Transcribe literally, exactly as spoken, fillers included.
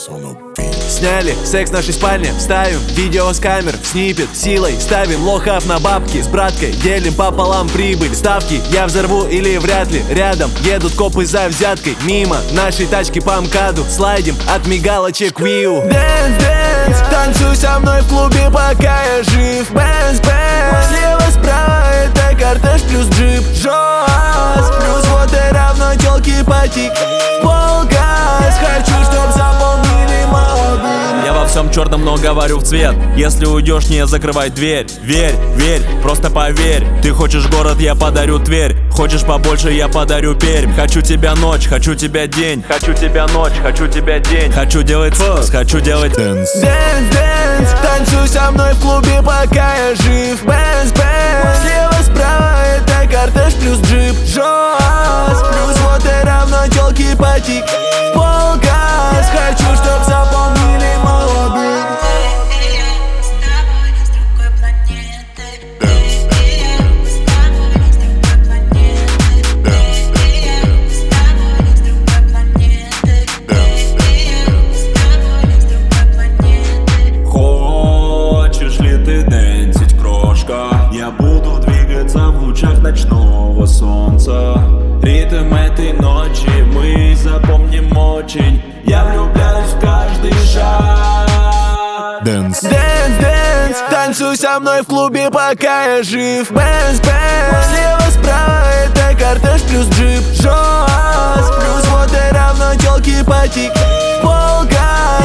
Сняли секс в нашей спальне, вставим видео с камер в снипет, силой ставим лохов на бабки. С браткой делим пополам прибыль. Ставки я взорву или вряд ли. Рядом едут копы за взяткой. Мимо нашей тачки по МКАДу слайдим от мигалочек Виу. Дэнс, дэнс, танцуй со мной в клубе, пока я жив. Бэнс, бэнс, слева, справа это кортеж плюс джип. Жос, плюс вот и равно тёлки потик. Полгаз, хочу, чтоб запомнили молодым. Я во всем черном, но говорю в цвет. Если уйдешь, не закрывай дверь. Верь, верь, просто поверь. Ты хочешь город, я подарю Тверь. Хочешь побольше, я подарю Пермь. Хочу тебя ночь, хочу тебя день. Хочу тебя ночь, хочу тебя день. Хочу делать фокс, хочу делать дэнс. Дэнс, дэнс, танцуй со мной в клубе, пока я жив. Бэнс, бэнс, слева, справа это кортеж плюс джип. Жос, плюс вот и равно тёлки потик. Полгаз, хочу, чтоб запомнили молодым. Хочешь ли ты дэнсить, крошка? Я буду двигаться в лучах ночного солнца. Ритм этой ночи мы запомним очень. Я влюбляюсь в каждый шаг. Дэнс. Дэнс, дэнс, танцуй со мной в клубе, пока я жив. Бэнс, бэнс, слева, справа это кортеж плюс джип. Жос, плюс вот и равно тёлки потик. Полгаз.